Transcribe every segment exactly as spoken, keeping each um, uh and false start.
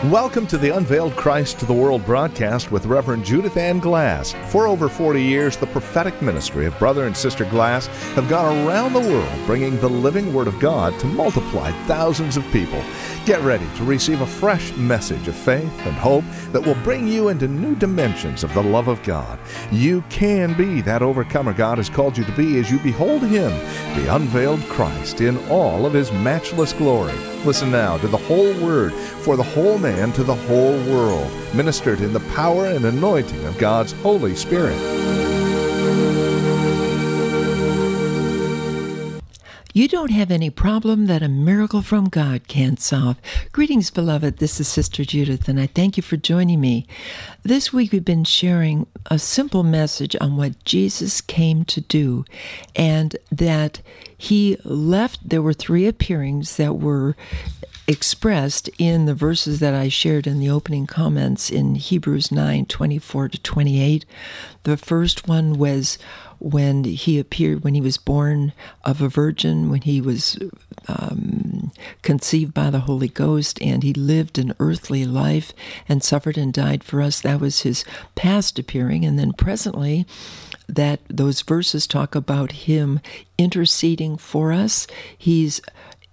Welcome to the Unveiled Christ to the World broadcast with Reverend Judith Ann Glass. For over forty years, the prophetic ministry of Brother and Sister Glass have gone around the world bringing the living Word of God to multiply thousands of people. Get ready to receive a fresh message of faith and hope that will bring you into new dimensions of the love of God. You can be that overcomer God has called you to be as you behold Him, the unveiled Christ, in all of His matchless glory. Listen now to the whole Word for the whole man to the whole world, ministered in the power and anointing of God's Holy Spirit. You don't have any problem that a miracle from God can't solve. Greetings, beloved. This is Sister Judith, and I thank you for joining me. This week we've been sharing a simple message on what Jesus came to do, and that He left. There were three appearings that were expressed in the verses that I shared in the opening comments in Hebrews nine, twenty-four to twenty-eight. The first one was when he appeared, when he was born of a virgin, when he was um, conceived by the Holy Ghost, and he lived an earthly life and suffered and died for us. That was his past appearing. And then presently, that those verses talk about him interceding for us. He's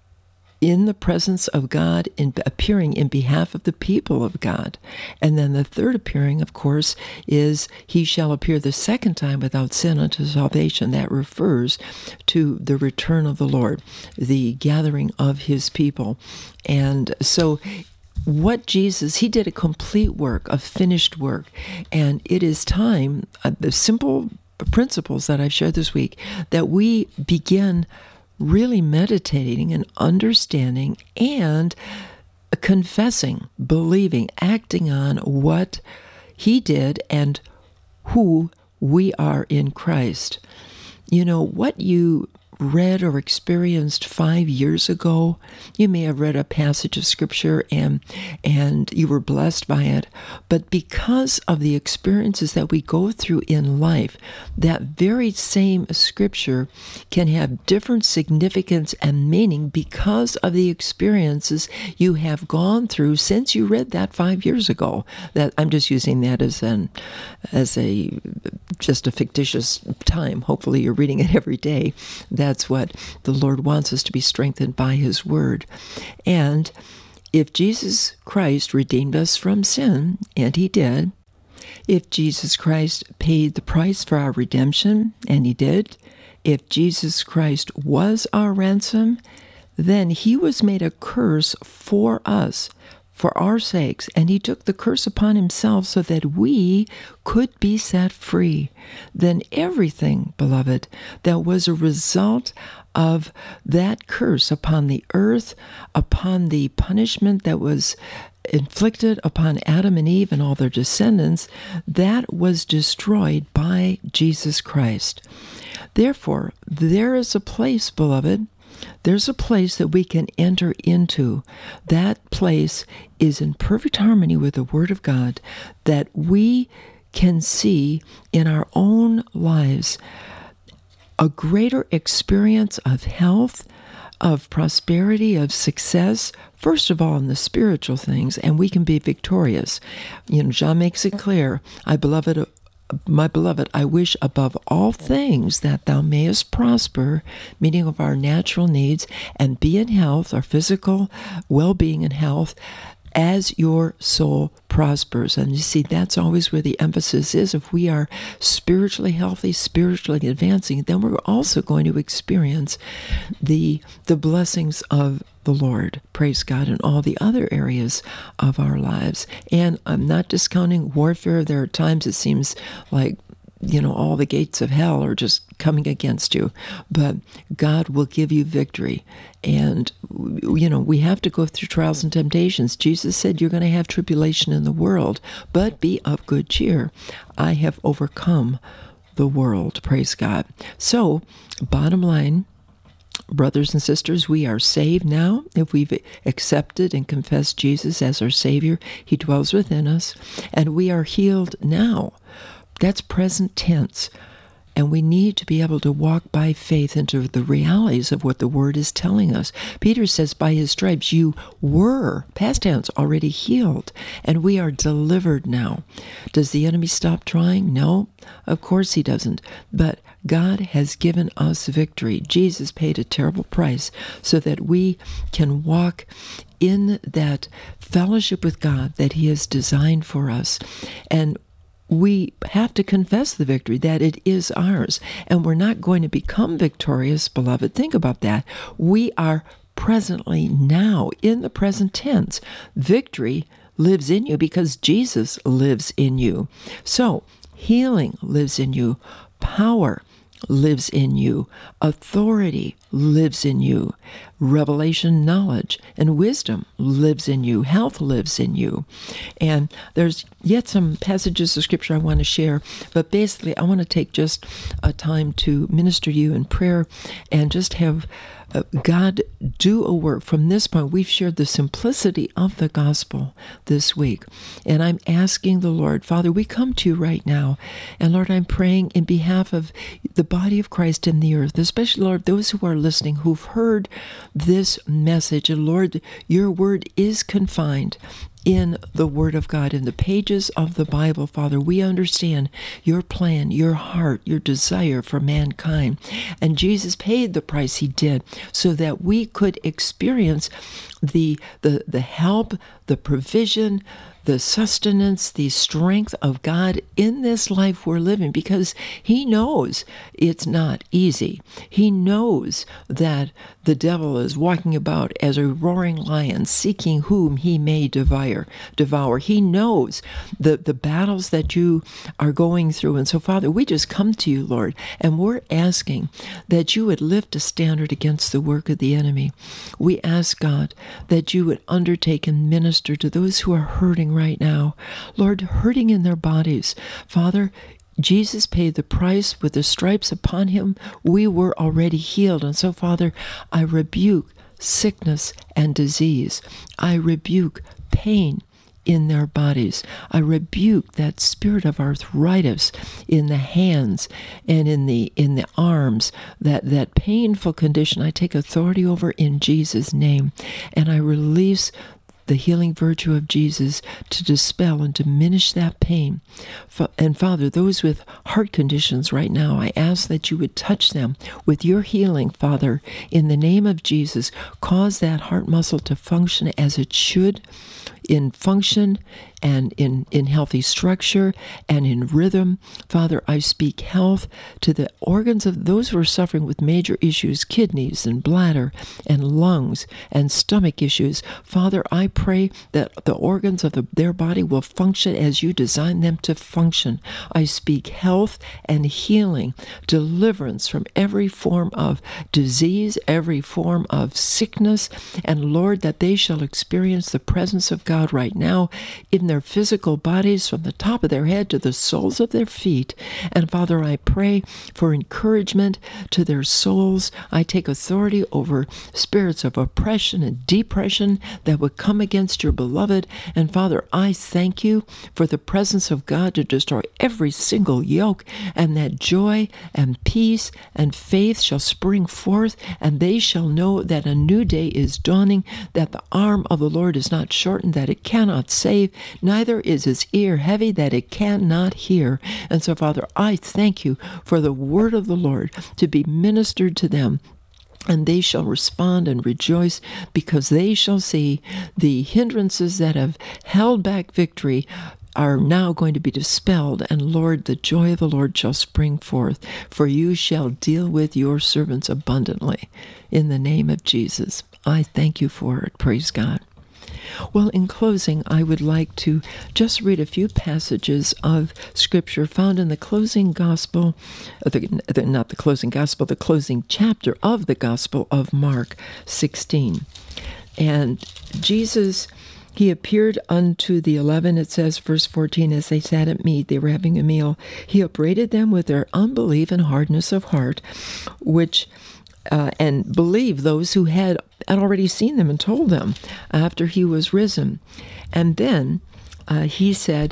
in the presence of God, in appearing in behalf of the people of God. And then the third appearing, of course, is he shall appear the second time without sin unto salvation. That refers to the return of the Lord, the gathering of his people. And so what Jesus, he did a complete work, a finished work. And it is time, uh, the simple principles that I've shared this week, that we begin really meditating and understanding and confessing, believing, acting on what he did and who we are in Christ. You know, what you read or experienced five years ago, you may have read a passage of Scripture and and you were blessed by it, but because of the experiences that we go through in life, that very same Scripture can have different significance and meaning because of the experiences you have gone through since you read that five years ago. That I'm just using that as an as a just a fictitious time. Hopefully you're reading it every day. That's what the Lord wants us to be strengthened by His Word. And if Jesus Christ redeemed us from sin, and He did, if Jesus Christ paid the price for our redemption, and He did, if Jesus Christ was our ransom, then He was made a curse for us, for our sakes, and He took the curse upon Himself so that we could be set free. Then everything, beloved, that was a result of that curse upon the earth, upon the punishment that was inflicted upon Adam and Eve and all their descendants, that was destroyed by Jesus Christ. Therefore, there is a place, beloved, there's a place that we can enter into. That place is in perfect harmony with the Word of God, that we can see in our own lives a greater experience of health, of prosperity, of success, first of all in the spiritual things, and we can be victorious. You know, John makes it clear, I beloved My beloved, I wish above all things that thou mayest prosper, meaning of our natural needs, and be in health, our physical well-being and health, as your soul prospers. And you see, that's always where the emphasis is. If we are spiritually healthy, spiritually advancing, then we're also going to experience the the blessings of the Lord, praise God, in all the other areas of our lives. And I'm not discounting warfare. There are times it seems like, you know, all the gates of hell are just coming against you. But God will give you victory. And, you know, we have to go through trials and temptations. Jesus said, you're going to have tribulation in the world, but be of good cheer. I have overcome the world, praise God. So, bottom line, brothers and sisters, we are saved now. If we've accepted and confessed Jesus as our Savior, He dwells within us. And we are healed now. That's present tense. And we need to be able to walk by faith into the realities of what the Word is telling us. Peter says, by his stripes you were, past tense, already healed, and we are delivered now. Does the enemy stop trying? No, of course he doesn't. But God has given us victory. Jesus paid a terrible price so that we can walk in that fellowship with God that He has designed for us. And we have to confess the victory, that it is ours. And we're not going to become victorious, beloved. Think about that. We are presently now, in the present tense. Victory lives in you because Jesus lives in you. So, healing lives in you. Power lives in you. Authority lives in you. Revelation knowledge and wisdom lives in you. Health lives in you. And there's yet some passages of Scripture I want to share, but basically I want to take just a time to minister to you in prayer and just have Uh, God do a work. From this point, we've shared the simplicity of the gospel this week. And I'm asking the Lord, Father, we come to you right now. And Lord, I'm praying in behalf of the body of Christ in the earth, especially, Lord, those who are listening, who've heard this message. And Lord, your word is confined in the Word of God, in the pages of the Bible, Father. We understand your plan, your heart, your desire for mankind. And Jesus paid the price He did so that we could experience the, the, the help, the provision, the sustenance, the strength of God in this life we're living, because He knows it's not easy. He knows that the devil is walking about as a roaring lion, seeking whom he may devour. Devour. He knows the, the battles that you are going through. And so, Father, we just come to you, Lord, and we're asking that you would lift a standard against the work of the enemy. We ask, God, that you would undertake and minister to those who are hurting right now. Lord, hurting in their bodies. Father, Jesus paid the price. With the stripes upon Him, we were already healed. And so, Father, I rebuke sickness and disease. I rebuke pain in their bodies. I rebuke that spirit of arthritis in the hands and in the in the arms, that, that painful condition. I take authority over in Jesus' name, and I release the healing virtue of Jesus to dispel and diminish that pain. And Father, those with heart conditions right now, I ask that you would touch them with your healing, Father, in the name of Jesus. Cause that heart muscle to function as it should, in function and in, in healthy structure and in rhythm. Father, I speak health to the organs of those who are suffering with major issues, kidneys and bladder and lungs and stomach issues. Father, I pray that the organs of the, their body will function as you designed them to function. I speak health and healing, deliverance from every form of disease, every form of sickness, and Lord, that they shall experience the presence of God right now in their physical bodies, from the top of their head to the soles of their feet. And Father, I pray for encouragement to their souls. I take authority over spirits of oppression and depression that would come against your beloved. And Father, I thank you for the presence of God to destroy every single yoke, and that joy and peace and faith shall spring forth, and they shall know that a new day is dawning, that the arm of the Lord is not shortened, that it cannot save, neither is his ear heavy that it cannot hear. And so, Father, I thank you for the word of the Lord to be ministered to them. And they shall respond and rejoice, because they shall see the hindrances that have held back victory are now going to be dispelled. And Lord, the joy of the Lord shall spring forth, for you shall deal with your servants abundantly. In the name of Jesus, I thank you for it. Praise God. Well, in closing, I would like to just read a few passages of Scripture found in the closing gospel, the, the, not the closing gospel, the closing chapter of the Gospel of Mark sixteen. And Jesus, he appeared unto the eleven, it says, verse fourteen, as they sat at meat, they were having a meal. He upbraided them with their unbelief and hardness of heart, which Uh, and believe those who had, had already seen them and told them after he was risen. And then uh, he said,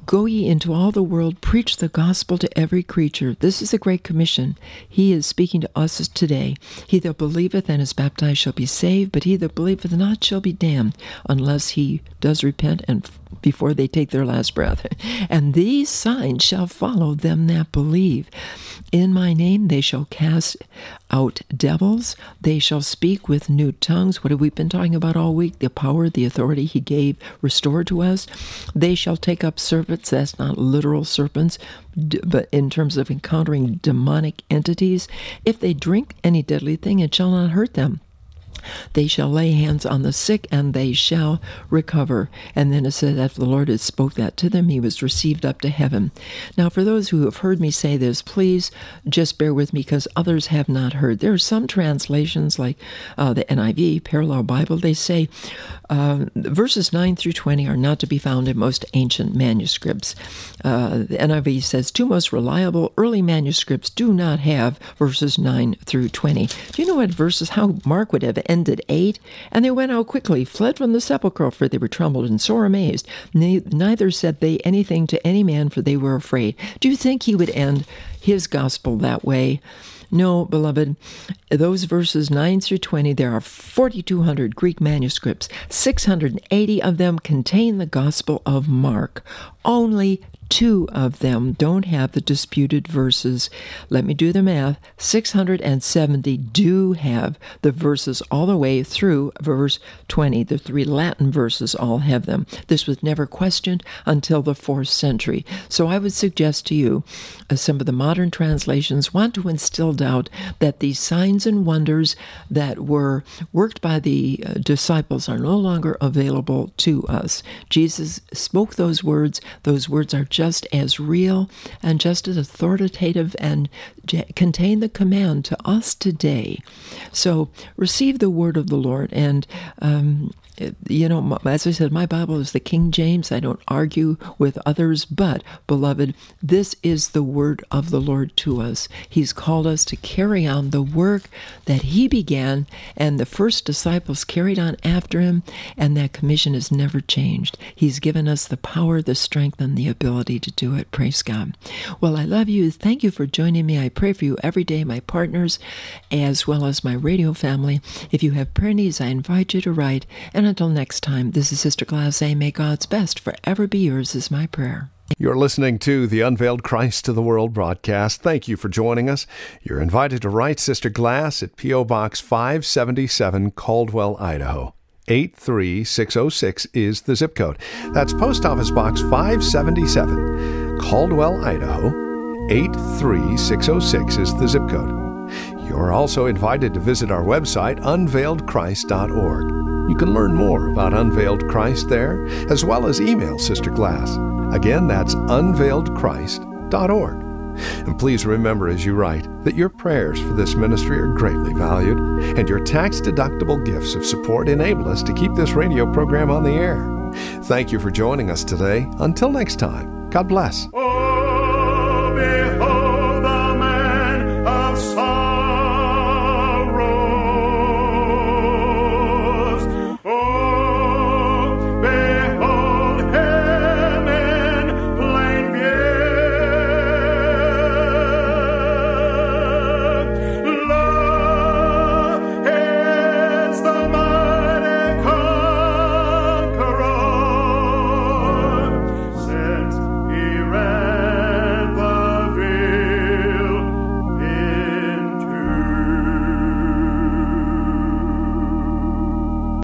Go ye into all the world, preach the gospel to every creature. This is the Great Commission. He is speaking to us today. He that believeth and is baptized shall be saved, but he that believeth not shall be damned, unless he does repent and before they take their last breath. And these signs shall follow them that believe. In my name they shall cast out devils. They shall speak with new tongues. What have we been talking about all week? The power, the authority he gave restored to us. They shall take up serpents. That's not literal serpents, but in terms of encountering demonic entities. If they drink any deadly thing, it shall not hurt them. They shall lay hands on the sick, and they shall recover. And then it said, after the Lord had spoke that to them, he was received up to heaven. Now, for those who have heard me say this, please just bear with me, because others have not heard. There are some translations, like uh, the N I V, Parallel Bible, they say uh, verses nine through twenty are not to be found in most ancient manuscripts. Uh, the N I V says, two most reliable early manuscripts do not have verses nine through twenty. Do you know what verses, how Mark would have ended eight? And they went out quickly, fled from the sepulchre, for they were troubled and sore amazed. Neither said they anything to any man, for they were afraid. Do you think he would end his gospel that way? No, beloved, those verses nine through twenty, there are forty-two hundred Greek manuscripts. six hundred eighty of them contain the Gospel of Mark. Only two of them don't have the disputed verses. Let me do the math. six hundred seventy do have the verses all the way through verse twenty. The three Latin verses all have them. This was never questioned until the fourth century. So I would suggest to you, uh, some of the modern translations want to instill doubt that these signs and wonders that were worked by the uh, disciples are no longer available to us. Jesus spoke those words. Those words are just just as real and just as authoritative and contain the command to us today. So receive the word of the Lord. And, um, you know, as I said, my Bible is the King James. I don't argue with others, but, beloved, this is the word of the Lord to us. He's called us to carry on the work that he began, and the first disciples carried on after him, and that commission has never changed. He's given us the power, the strength, and the ability to do it. Praise God. Well, I love you. Thank you for joining me. I pray for you every day, my partners, as well as my radio family. If you have prayer needs, I invite you to write. And until next time, this is Sister Glass saying, may God's best forever be yours is my prayer. You're listening to the Unveiled Christ to the World broadcast. Thank you for joining us. You're invited to write Sister Glass at P O. Box five seventy-seven, Caldwell, Idaho. eight three six oh six is the zip code. That's Post Office Box five seventy-seven, Caldwell, Idaho. eight three six oh six is the zip code. You're also invited to visit our website, unveiled christ dot org. You can learn more about Unveiled Christ there, as well as email Sister Glass. Again, that's unveiled christ dot org. And please remember as you write that your prayers for this ministry are greatly valued, and your tax-deductible gifts of support enable us to keep this radio program on the air. Thank you for joining us today. Until next time, God bless.